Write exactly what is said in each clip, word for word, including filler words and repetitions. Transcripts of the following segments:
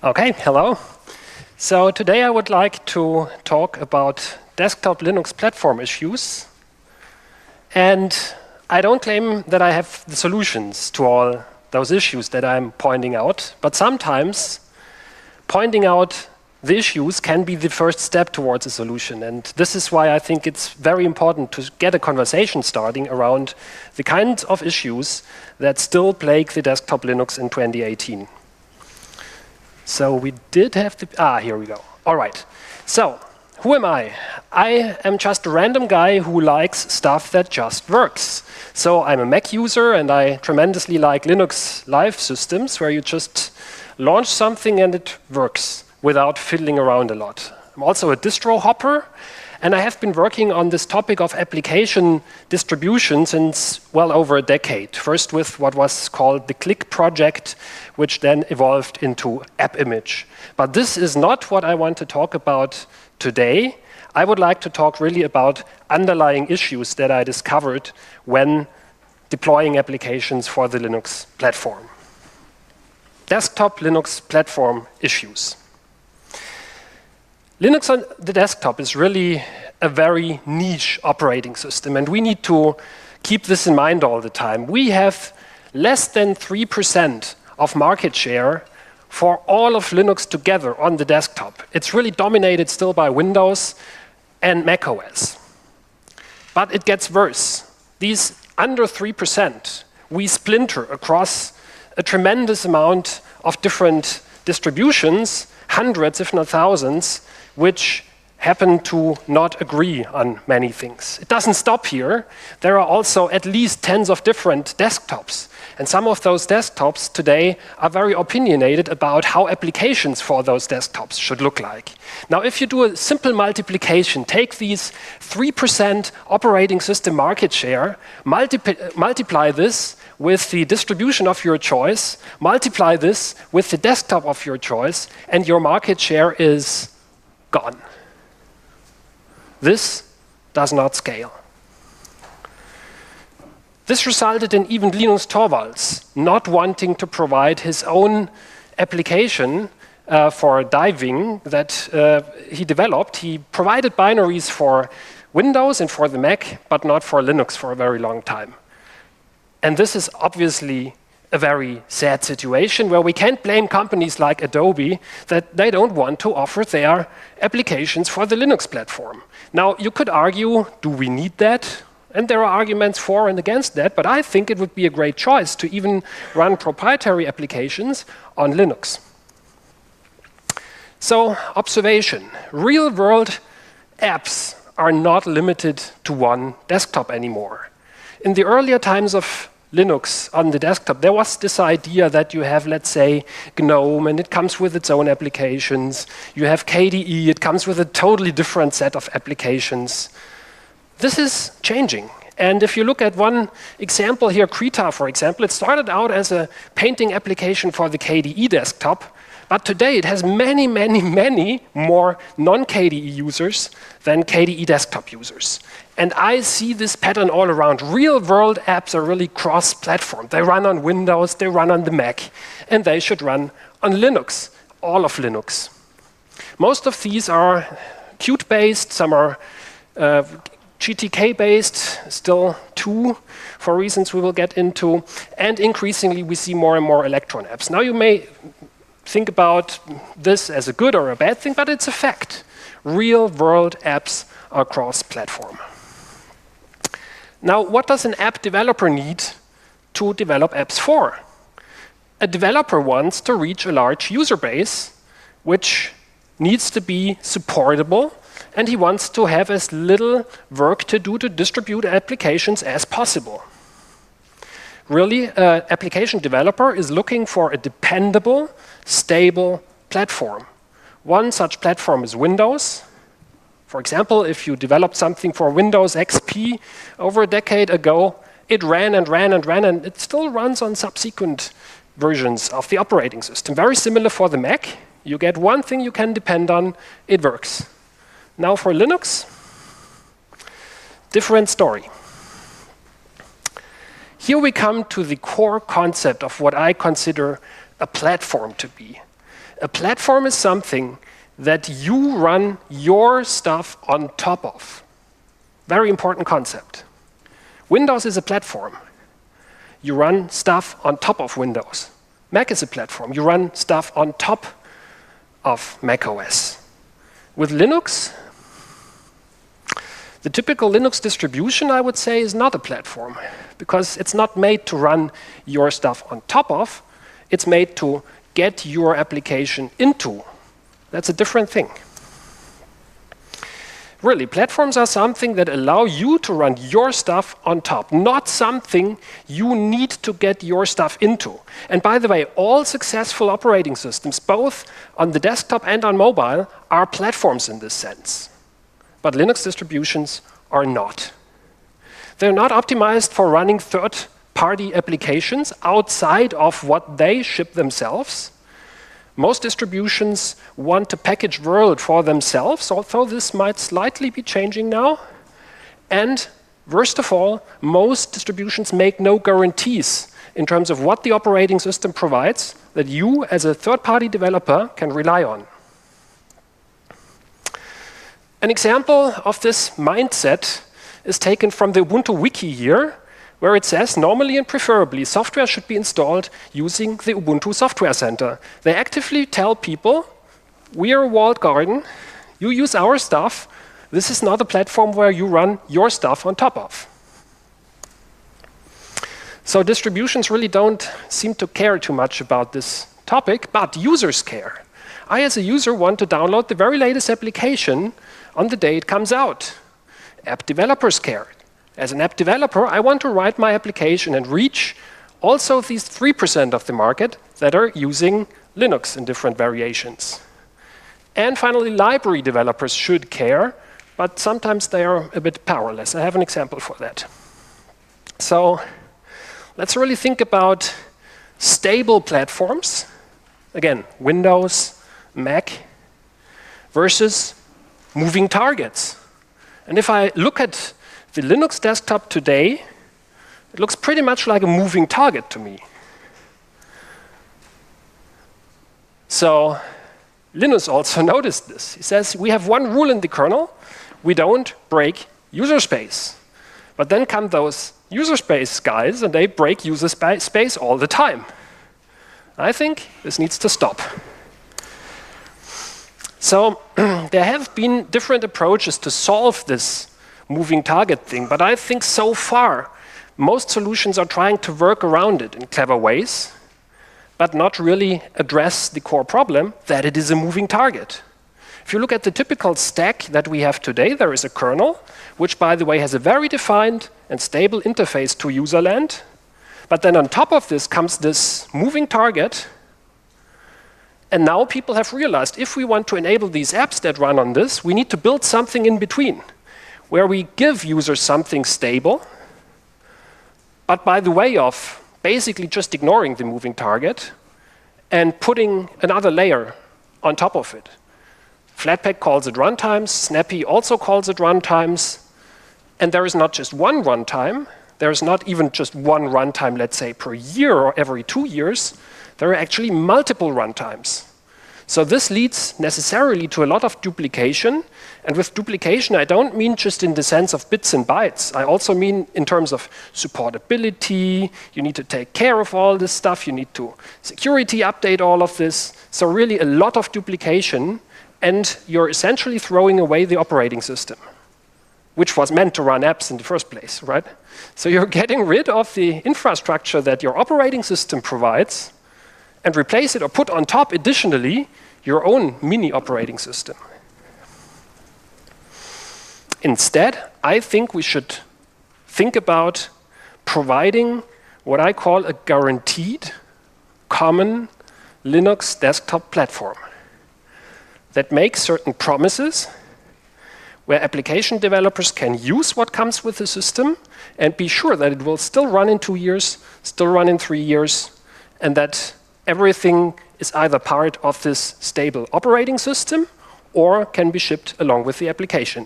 Okay, hello. So today I would like to talk about desktop Linux platform issues. And I don't claim that I have the solutions to all those issues that I'm pointing out, but sometimes pointing out the issues can be the first step towards a solution. And this is why I think it's very important to get a conversation starting around the kinds of issues that still plague the desktop Linux in twenty eighteen. So we did have the, ah, here we go. All right. So who am I? I am just a random guy who likes stuff that just works. So I'm a Mac user and I tremendously like Linux live systems where you just launch something and it works without fiddling around a lot. I'm also a distro hopper, and I have been working on this topic of application distribution since well over a decade. First with what was called the Click project, which then evolved into AppImage. But this is not what I want to talk about today. I would like to talk really about underlying issues that I discovered when deploying applications for the Linux platform. Desktop Linux platform issues. Linux on the desktop is really a very niche operating system, and we need to keep this in mind all the time. We have less than three percent of market share for all of Linux together on the desktop. It's really dominated still by Windows and macOS. But it gets worse. These under three percent, we splinter across a tremendous amount of different distributions, hundreds if not thousands, which happen to not agree on many things. It doesn't stop here. There are also at least tens of different desktops. And some of those desktops today are very opinionated about how applications for those desktops should look like. Now, if you do a simple multiplication, take these three percent operating system market share, multiply, multiply this with the distribution of your choice, multiply this with the desktop of your choice, and your market share is gone. This does not scale. This resulted in even Linus Torvalds not wanting to provide his own application uh, for diving that uh, he developed. He provided binaries for Windows and for the Mac, but not for Linux for a very long time. And this is obviously a very sad situation where we can't blame companies like Adobe that they don't want to offer their applications for the Linux platform. Now, you could argue, do we need that? And there are arguments for and against that, but I think it would be a great choice to even run proprietary applications on Linux. So, observation. Real-world apps are not limited to one desktop anymore. In the earlier times of Linux on the desktop, there was this idea that you have, let's say, GNOME, and it comes with its own applications. You have K D E, it comes with a totally different set of applications. This is changing. And if you look at one example here, Krita, for example, it started out as a painting application for the K D E desktop, but today it has many, many, many more non-K D E users than K D E desktop users. And I see this pattern all around. Real-world apps are really cross-platform. They run on Windows, they run on the Mac, and they should run on Linux, all of Linux. Most of these are Qt-based, some are uh, G T K-based, still two, for reasons we will get into, and increasingly we see more and more Electron apps. Now you may think about this as a good or a bad thing, but it's a fact. Real-world apps are cross-platform. Now, what does an app developer need to develop apps for? A developer wants to reach a large user base, which needs to be supportable, and he wants to have as little work to do to distribute applications as possible. Really, an application developer is looking for a dependable, stable platform. One such platform is Windows. For example, if you developed something for Windows X P over a decade ago, it ran and ran and ran, and it still runs on subsequent versions of the operating system. Very similar for the Mac. You get one thing you can depend on, it works. Now for Linux, different story. Here we come to the core concept of what I consider a platform to be. A platform is something that you run your stuff on top of. Very important concept. Windows is a platform. You run stuff on top of Windows. Mac is a platform. You run stuff on top of macOS. With Linux, the typical Linux distribution, I would say, is not a platform, because it's not made to run your stuff on top of. It's made to get your application into. That's a different thing. Really, platforms are something that allow you to run your stuff on top, not something you need to get your stuff into. And by the way, all successful operating systems, both on the desktop and on mobile, are platforms in this sense. But Linux distributions are not. They're not optimized for running third-party applications outside of what they ship themselves. Most distributions want a packaged world for themselves, although this might slightly be changing now. And worst of all, most distributions make no guarantees in terms of what the operating system provides that you, as a third-party developer, can rely on. An example of this mindset is taken from the Ubuntu wiki here, where it says, normally and preferably, software should be installed using the Ubuntu Software Center. They actively tell people, we are a walled garden, you use our stuff, this is not a platform where you run your stuff on top of. So distributions really don't seem to care too much about this topic, but users care. I, as a user, want to download the very latest application on the day it comes out. App developers care. As an app developer, I want to write my application and reach also these three percent of the market that are using Linux in different variations. And finally, library developers should care, but sometimes they are a bit powerless. I have an example for that. So let's really think about stable platforms. Again, Windows, Mac, versus moving targets. And if I look at the Linux desktop today, it looks pretty much like a moving target to me. So Linus also noticed this. He says, we have one rule in the kernel, we don't break user space. But then come those user space guys, and they break user spa space all the time. I think this needs to stop. So there have been different approaches to solve this moving target thing, but I think so far most solutions are trying to work around it in clever ways, but not really address the core problem that it is a moving target. If you look at the typical stack that we have today, there is a kernel, which, by the way, has a very defined and stable interface to userland, but then on top of this comes this moving target. And now people have realized if we want to enable these apps that run on this, we need to build something in between, where we give users something stable, but by the way of basically just ignoring the moving target and putting another layer on top of it. Flatpak calls it runtimes, Snappy also calls it runtimes, and there is not just one runtime, there is not even just one runtime, let's say, per year or every two years, there are actually multiple runtimes. So this leads necessarily to a lot of duplication. And with duplication, I don't mean just in the sense of bits and bytes. I also mean in terms of supportability. You need to take care of all this stuff. You need to security update all of this. So really a lot of duplication. And you're essentially throwing away the operating system, which was meant to run apps in the first place, right? So you're getting rid of the infrastructure that your operating system provides and replace it or put on top additionally your own mini operating system. Instead, I think we should think about providing what I call a guaranteed common Linux desktop platform that makes certain promises where application developers can use what comes with the system and be sure that it will still run in two years, still run in three years, and that everything is either part of this stable operating system or can be shipped along with the application.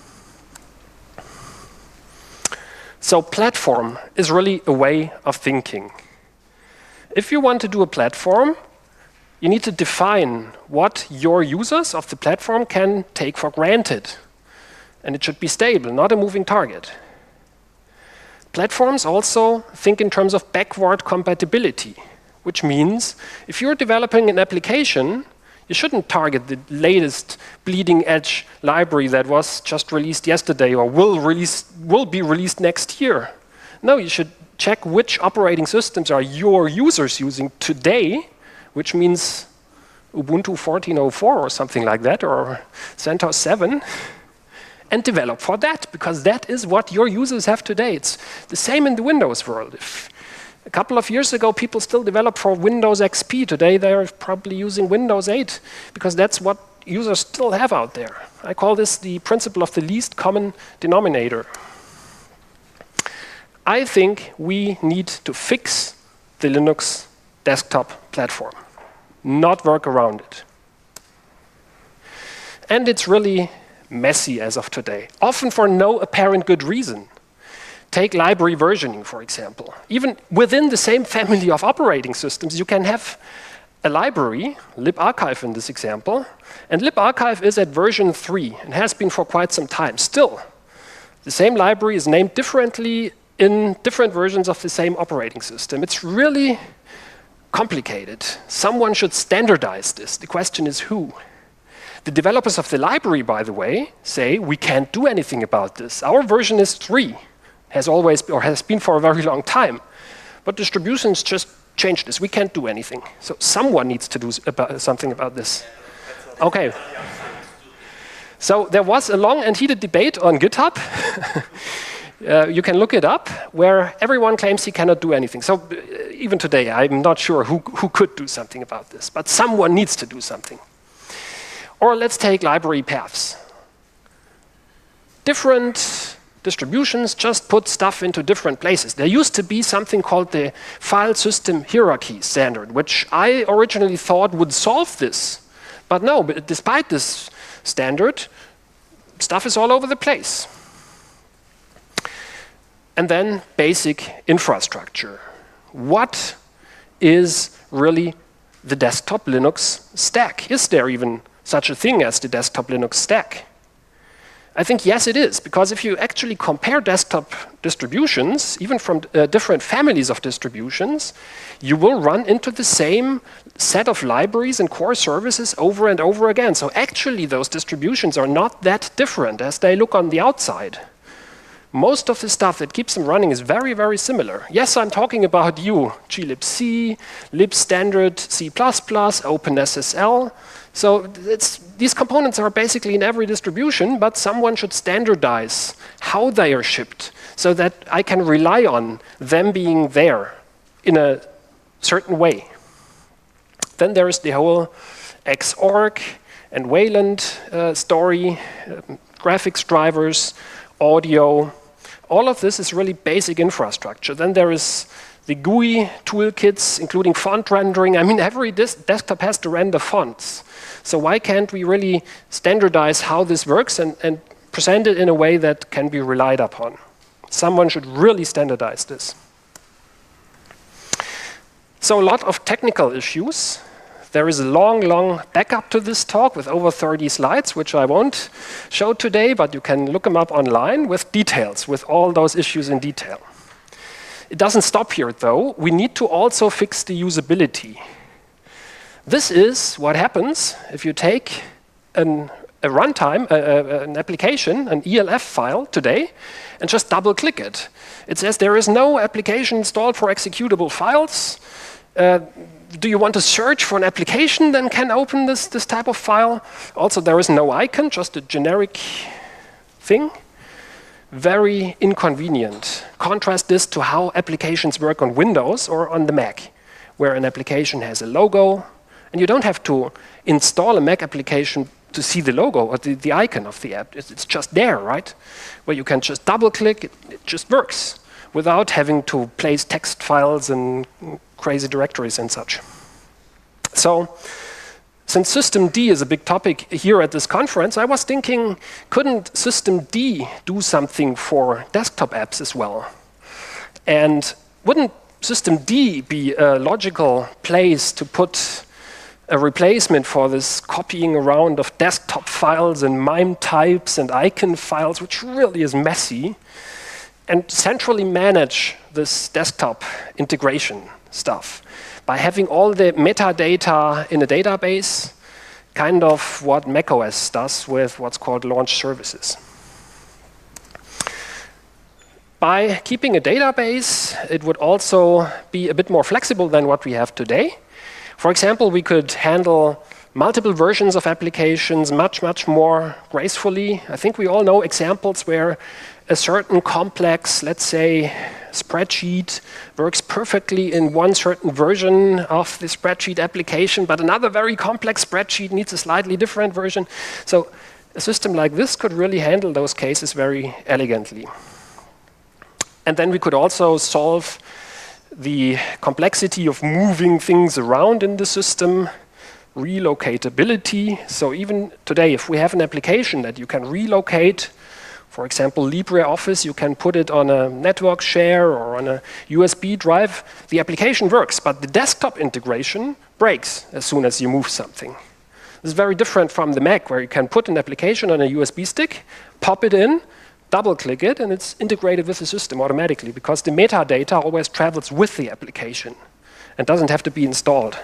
So platform is really a way of thinking. If you want to do a platform, you need to define what your users of the platform can take for granted. And it should be stable, not a moving target. Platforms also think in terms of backward compatibility, which means if you're developing an application, you shouldn't target the latest bleeding edge library that was just released yesterday or will, release, will be released next year. No, you should check which operating systems are your users using today, which means Ubuntu fourteen oh four or something like that, or CentOS seven, and develop for that, because that is what your users have today. It's the same in the Windows world. If a couple of years ago, people still developed for Windows X P. Today, they're probably using Windows eight, because that's what users still have out there. I call this the principle of the least common denominator. I think we need to fix the Linux desktop platform, not work around it. And it's really messy as of today, often for no apparent good reason. Take library versioning, for example. Even within the same family of operating systems, you can have a library, libarchive in this example, and libarchive is at version three and has been for quite some time. Still, the same library is named differently in different versions of the same operating system. It's really complicated. Someone should standardize this. The question is who? The developers of the library, by the way, say we can't do anything about this. Our version is three. Has always or has been for a very long time. But distributions just change this. We can't do anything. So someone needs to do about something about this. Okay. So there was a long and heated debate on GitHub. uh, you can look it up, where everyone claims he cannot do anything. So uh, even today, I'm not sure who, who could do something about this. But someone needs to do something. Or let's take library paths. Different distributions just put stuff into different places. There used to be something called the file system hierarchy standard, which I originally thought would solve this. But no, but despite this standard, stuff is all over the place. And then basic infrastructure. What is really the desktop Linux stack? Is there even such a thing as the desktop Linux stack? I think yes, it is, because if you actually compare desktop distributions, even from uh, different families of distributions, you will run into the same set of libraries and core services over and over again. So actually, those distributions are not that different as they look on the outside. Most of the stuff that keeps them running is very, very similar. Yes, I'm talking about you, glibc, libstandard, C plus plus, OpenSSL. So it's, these components are basically in every distribution, but someone should standardize how they are shipped so that I can rely on them being there in a certain way. Then there is the whole Xorg and Wayland uh, story, uh, graphics drivers, audio. All of this is really basic infrastructure. Then there is the G U I toolkits, including font rendering. I mean, every desktop has to render fonts. So why can't we really standardize how this works and, and present it in a way that can be relied upon? Someone should really standardize this. So a lot of technical issues. There is a long, long backup to this talk with over thirty slides, which I won't show today, but you can look them up online with details, with all those issues in detail. It doesn't stop here, though. We need to also fix the usability. This is what happens if you take an, a runtime, a, a, an application, an E L F file today, and just double-click it. It says there is no application installed for executable files. Uh, do you want to search for an application that can open this, this type of file? Also, there is no icon, just a generic thing. Very inconvenient. Contrast this to how applications work on Windows or on the Mac, where an application has a logo, and you don't have to install a Mac application to see the logo or the, the icon of the app. It's, it's just there, right? Where you can just double-click, it, it just works without having to place text files and crazy directories and such. So, since systemd is a big topic here at this conference, I was thinking, couldn't systemd do something for desktop apps as well? And wouldn't systemd be a logical place to put a replacement for this copying around of desktop files and MIME types and icon files, which really is messy, and centrally manage this desktop integration stuff by having all the metadata in a database, kind of what macOS does with what's called launch services. By keeping a database, it would also be a bit more flexible than what we have today. For example, we could handle multiple versions of applications much, much more gracefully. I think we all know examples where a certain complex, let's say, spreadsheet works perfectly in one certain version of the spreadsheet application, but another very complex spreadsheet needs a slightly different version. So a system like this could really handle those cases very elegantly. And then we could also solve the complexity of moving things around in the system, relocatability. So even today, if we have an application that you can relocate, for example, LibreOffice, you can put it on a network share or on a U S B drive, the application works, but the desktop integration breaks as soon as you move something. This is very different from the Mac, where you can put an application on a U S B stick, pop it in, double-click it, and it's integrated with the system automatically, because the metadata always travels with the application and doesn't have to be installed.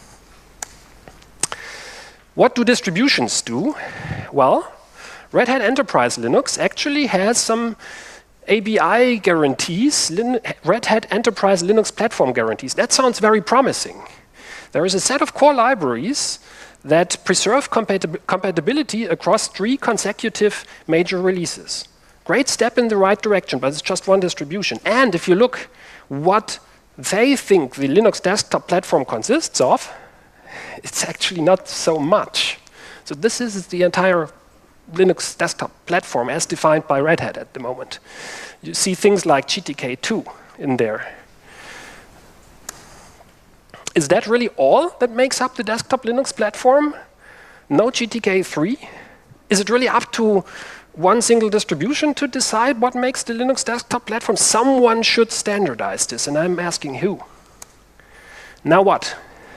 What do distributions do? Well, Red Hat Enterprise Linux actually has some A B I guarantees, Lin Red Hat Enterprise Linux Platform guarantees. That sounds very promising. There is a set of core libraries that preserve compatib compatibility across three consecutive major releases. Great step in the right direction, but it's just one distribution. And if you look what they think the Linux desktop platform consists of, it's actually not so much. So this is the entire Linux desktop platform as defined by Red Hat at the moment. You see things like G T K two in there. Is that really all that makes up the desktop Linux platform? No G T K three? Is it really up to one single distribution to decide what makes the Linux desktop platform? Someone should standardize this, and I'm asking who. Now what?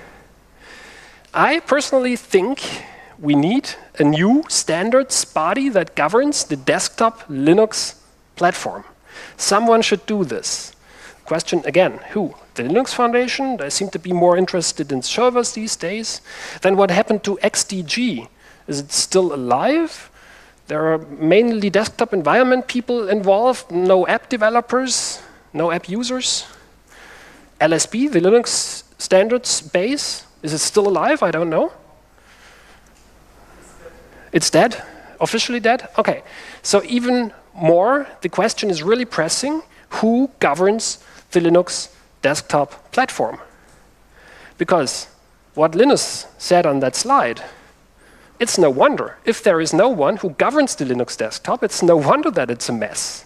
I personally think we need a new standards body that governs the desktop Linux platform. Someone should do this. Question again, who? The Linux Foundation? They seem to be more interested in servers these days. Then what happened to X D G? Is it still alive? There are mainly desktop environment people involved, no app developers, no app users. L S B, the Linux standards base, is it still alive? I don't know. It's dead? Officially dead? Okay. So even more, the question is really pressing, who governs the Linux desktop platform? Because what Linus said on that slide, it's no wonder. If there is no one who governs the Linux desktop, it's no wonder that it's a mess.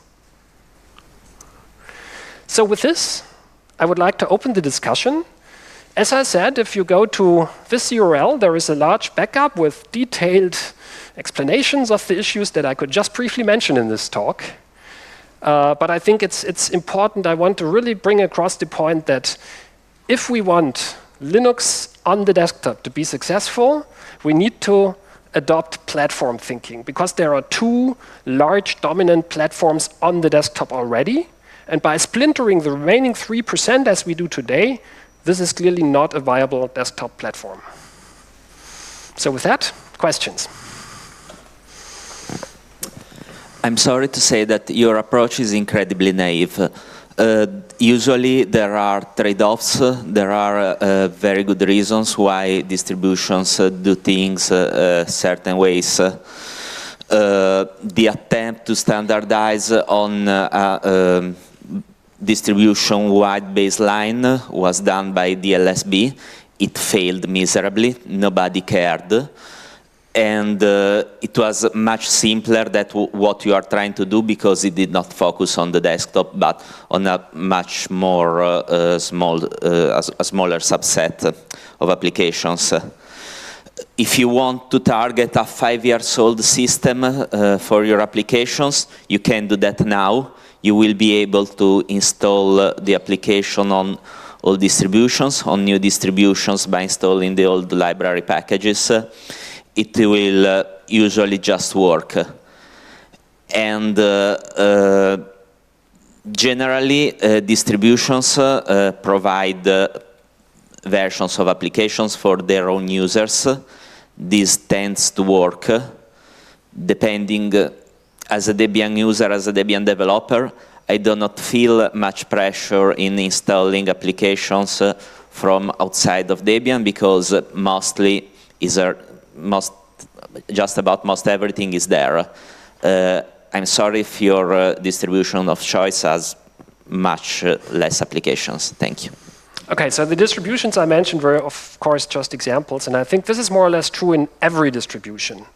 So with this, I would like to open the discussion. As I said, if you go to this U R L, there is a large backup with detailed explanations of the issues that I could just briefly mention in this talk. Uh, but I think it's, it's important. I want to really bring across the point that if we want Linux on the desktop to be successful, we need to adopt platform thinking, because there are two large dominant platforms on the desktop already. And by splintering the remaining three percent as we do today, this is clearly not a viable desktop platform. So with that, questions? I'm sorry to say that your approach is incredibly naive. Uh, usually there are trade-offs, there are uh, very good reasons why distributions uh, do things uh, uh, certain ways. Uh, the attempt to standardize on uh, uh, um, distribution-wide baseline was done by D L S B. It failed miserably, nobody cared. And uh, it was much simpler than what you are trying to do, because it did not focus on the desktop, but on a much more uh, uh, small, uh, a, a smaller subset of applications. If you want to target a five years old system uh, for your applications, you can do that now. You will be able to install uh, the application on all distributions. On new distributions, by installing the old library packages, uh, it will uh, usually just work. And uh, uh, generally, uh, distributions uh, uh, provide uh, versions of applications for their own users. This tends to work, uh, depending, uh, as a Debian user, as a Debian developer, I do not feel much pressure in installing applications uh, from outside of Debian, because uh, mostly is a, most, just about most everything is there. Uh, I'm sorry if your uh, distribution of choice has much uh, less applications. Thank you. Okay, so the distributions I mentioned were, of course, just examples, and I think this is more or less true in every distribution.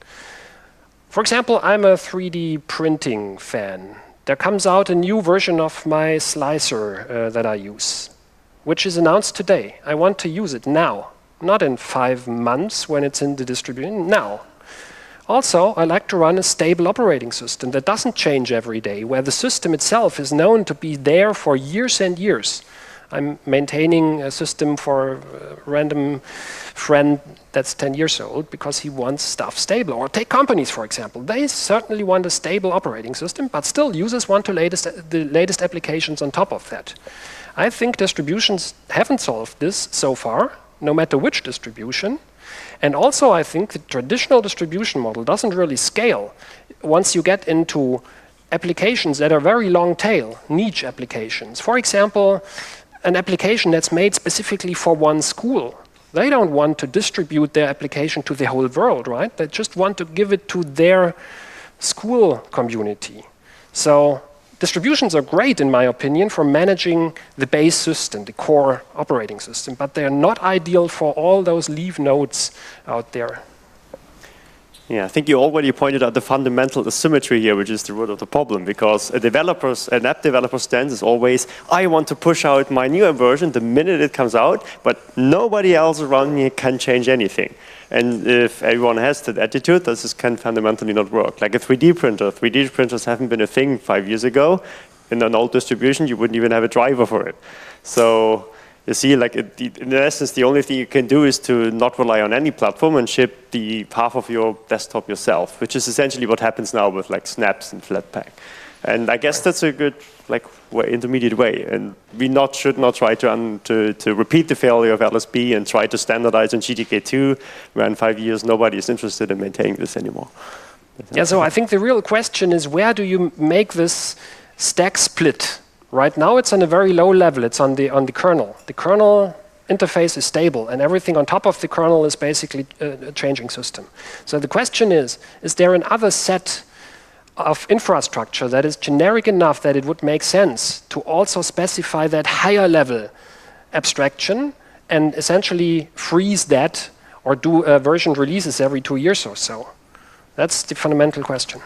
For example, I'm a three D printing fan. There comes out a new version of my slicer uh, that I use, which is announced today. I want to use it now, not in five months when it's in the distribution, now. Also, I like to run a stable operating system that doesn't change every day, where the system itself is known to be there for years and years. I'm maintaining a system for a random friend that's ten years old because he wants stuff stable. Or take companies, for example. They certainly want a stable operating system, but still users want the latest, the latest applications on top of that. I think distributions haven't solved this so far, no matter which distribution. And also, I think the traditional distribution model doesn't really scale once you get into applications that are very long tail, niche applications. For example, an application that's made specifically for one school. They don't want to distribute their application to the whole world, right? They just want to give it to their school community. So distributions are great, in my opinion, for managing the base system, the core operating system, but they're not ideal for all those leaf nodes out there. Yeah, I think you already pointed out the fundamental asymmetry here, which is the root of the problem, because a developer's, an app developer stance is always, I want to push out my newer version the minute it comes out, but nobody else around me can change anything. And if everyone has that attitude, this is can fundamentally not work. Like a three D printer, three D printers haven't been a thing five years ago. In an old distribution, you wouldn't even have a driver for it. So you see, like it, in essence, the only thing you can do is to not rely on any platform and ship the half of your desktop yourself, which is essentially what happens now with like Snaps and Flatpak. And I guess that's a good like way, intermediate way. And we not should not try to, un, to to repeat the failure of L S B and try to standardize on G T K two, where in five years nobody is interested in maintaining this anymore. Yeah. So I think the real question is, where do you make this stack split? Right now, it's on a very low level. It's on the on the kernel. The kernel interface is stable, and everything on top of the kernel is basically a, a changing system. So the question is: is there another set of infrastructure that is generic enough that it would make sense to also specify that higher level abstraction and essentially freeze that, or do uh, version releases every two years or so? That's the fundamental question.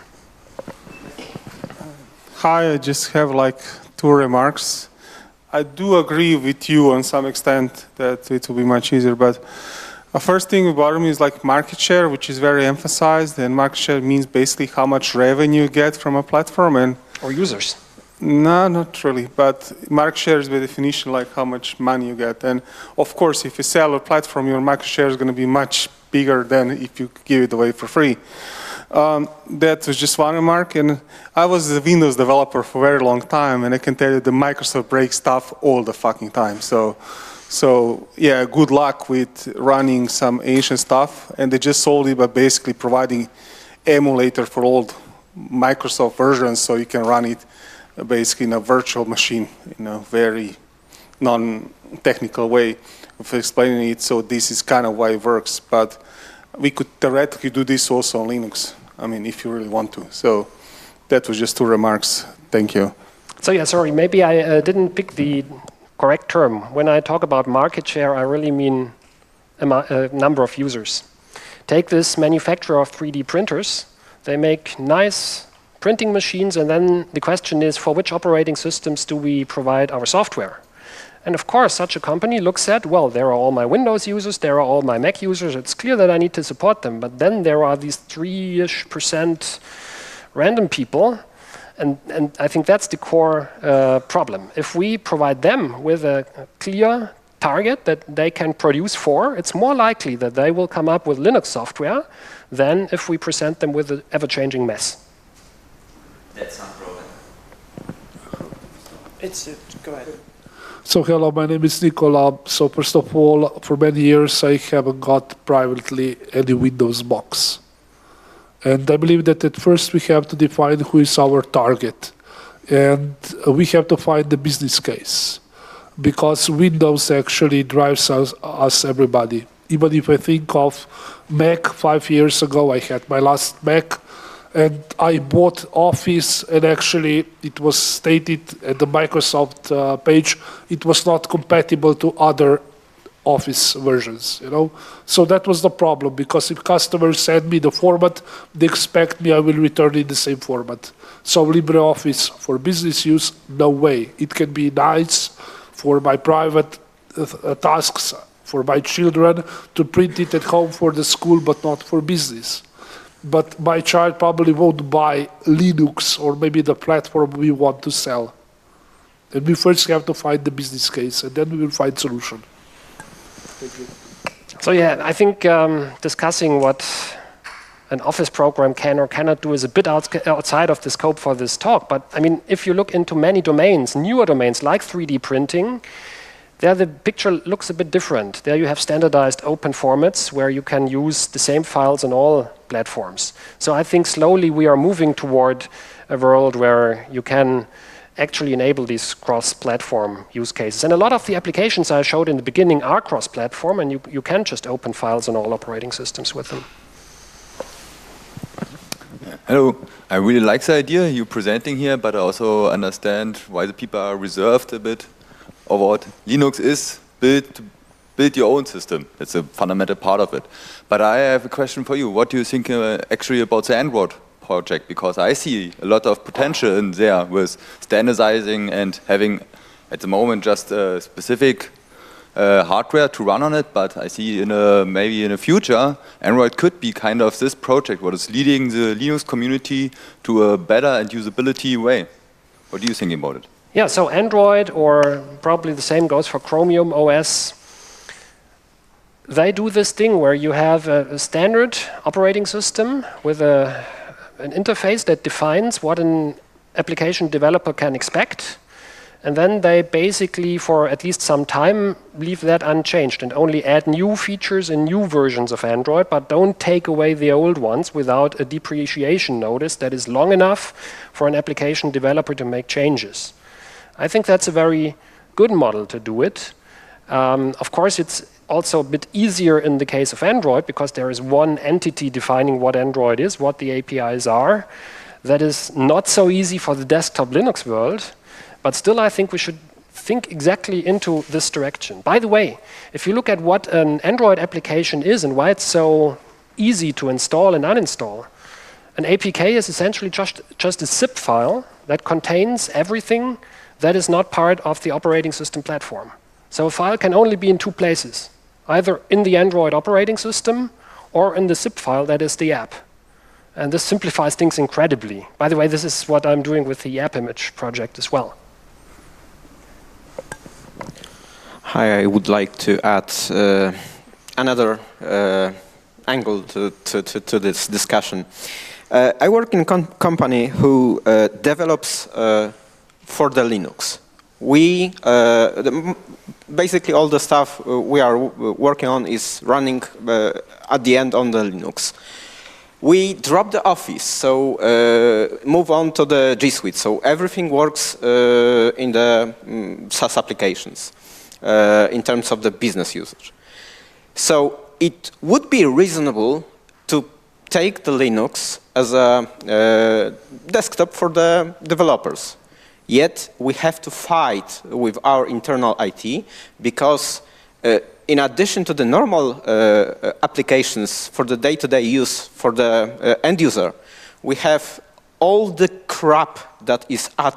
Hi, I just have like two remarks. I do agree with you on some extent that it will be much easier, but the first thing about me is like market share, which is very emphasized, and market share means basically how much revenue you get from a platform. And or users. No, not really, but market share is by definition like how much money you get. And of course, if you sell a platform, your market share is going to be much bigger than if you give it away for free. Um, that was just one remark, and I was a Windows developer for a very long time, and I can tell you that Microsoft breaks stuff all the fucking time. So, so yeah, good luck with running some ancient stuff, and they just solved it by basically providing emulator for old Microsoft versions, so you can run it basically in a virtual machine in a very non-technical way of explaining it. So this is kind of why it works, but we could theoretically do this also on Linux. I mean, if you really want to. So that was just two remarks. Thank you. So yeah, sorry, maybe I uh, didn't pick the correct term. When I talk about market share, I really mean a, a number of users. Take this manufacturer of three D printers. They make nice printing machines, and then the question is, for which operating systems do we provide our software? And of course, such a company looks at, well, there are all my Windows users, there are all my Mac users, it's clear that I need to support them. But then there are these three-ish percent random people And, and I think that's the core uh, problem. If we provide them with a clear target that they can produce for, it's more likely that they will come up with Linux software than if we present them with an ever-changing mess. That's unproven. It's, it, go ahead. So hello, my name is Nicola. So first of all, for many years I haven't got privately any Windows box. And I believe that at first we have to define who is our target. And we have to find the business case. Because Windows actually drives us, us everybody. Even if I think of Mac, five years ago I had my last Mac, and I bought Office, and actually it was stated at the Microsoft uh, page it was not compatible to other Office versions, you know. So that was the problem, because if customers send me the format, they expect me I will return in the same format. So LibreOffice for business use, no way. It can be nice for my private uh, tasks, for my children, to print it at home for the school, but not for business. But my child probably won't buy Linux or maybe the platform we want to sell. And we first have to find the business case, and then we will find solution. Thank you. So yeah, I think um, discussing what an Office program can or cannot do is a bit out, outside of the scope for this talk. But I mean, if you look into many domains, newer domains like three D printing, there the picture looks a bit different. There you have standardized open formats where you can use the same files on all platforms. So I think slowly we are moving toward a world where you can actually enable these cross-platform use cases. And a lot of the applications I showed in the beginning are cross-platform, and you, you can just open files on all operating systems with them. Hello. I really like the idea you're presenting here, but I also understand why the people are reserved a bit of what Linux is, build to build your own system. That's a fundamental part of it. But I have a question for you. What do you think uh, actually about the Android project? Because I see a lot of potential in there with standardizing and having, at the moment, just a specific uh, hardware to run on it. But I see in a, maybe in the future, Android could be kind of this project, what is leading the Linux community to a better and usability way. What do you think about it? Yeah, so Android, or probably the same goes for Chromium O S, they do this thing where you have a, a standard operating system with a, an interface that defines what an application developer can expect, and then they basically, for at least some time, leave that unchanged and only add new features in new versions of Android, but don't take away the old ones without a depreciation notice that is long enough for an application developer to make changes. I think that's a very good model to do it. Um, of course, it's also a bit easier in the case of Android because there is one entity defining what Android is, what the A P Is are. That is not so easy for the desktop Linux world, but still I think we should think exactly into this direction. By the way, if you look at what an Android application is and why it's so easy to install and uninstall, an A P K is essentially just, just a zip file that contains everything that is not part of the operating system platform. So a file can only be in two places, either in the Android operating system or in the zip file that is the app. And this simplifies things incredibly. By the way, this is what I'm doing with the App Image project as well. Hi, I would like to add uh, another uh, angle to, to, to, to this discussion. Uh, I work in a com company who uh, develops uh, for the Linux. We, uh, the, basically all the stuff uh, we are w working on is running uh, at the end on the Linux. We drop the Office, so uh, move on to the G Suite. So everything works uh, in the um, SaaS applications uh, in terms of the business usage. So it would be reasonable to take the Linux as a uh, desktop for the developers. Yet we have to fight with our internal I T because uh, in addition to the normal uh, applications for the day-to-day use for the uh, end user, we have all the crap that is at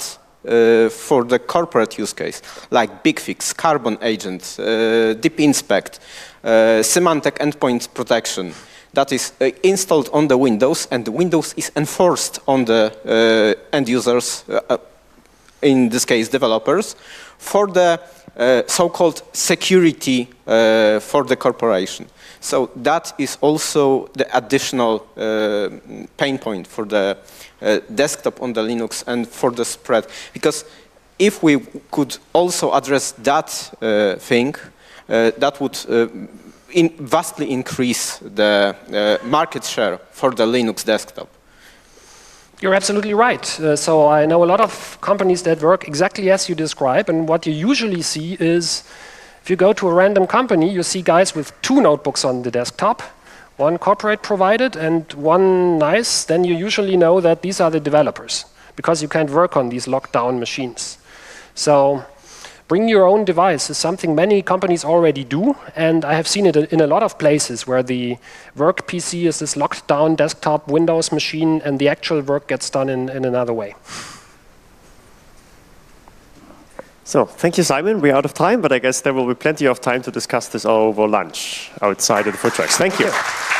uh, for the corporate use case, like BigFix, Carbon Agent, uh, Deep Inspect, uh, Symantec Endpoint Protection, that is uh, installed on the Windows, and the Windows is enforced on the uh, end users, uh, in this case developers, for the uh, so-called security uh, for the corporation. So that is also the additional uh, pain point for the uh, desktop on the Linux and for the spread. Because if we could also address that uh, thing, uh, that would uh, in vastly increase the uh, market share for the Linux desktop. You're absolutely right. Uh, so I know a lot of companies that work exactly as you describe, and what you usually see is if you go to a random company, you see guys with two notebooks on the desktop, one corporate provided and one nice, then you usually know that these are the developers because you can't work on these locked down machines. So bring your own device is something many companies already do, and I have seen it in a lot of places where the work P C is this locked down desktop Windows machine and the actual work gets done in, in another way. So, thank you, Simon. We're out of time, but I guess there will be plenty of time to discuss this over lunch outside of the food trucks. Thank you. Thank you.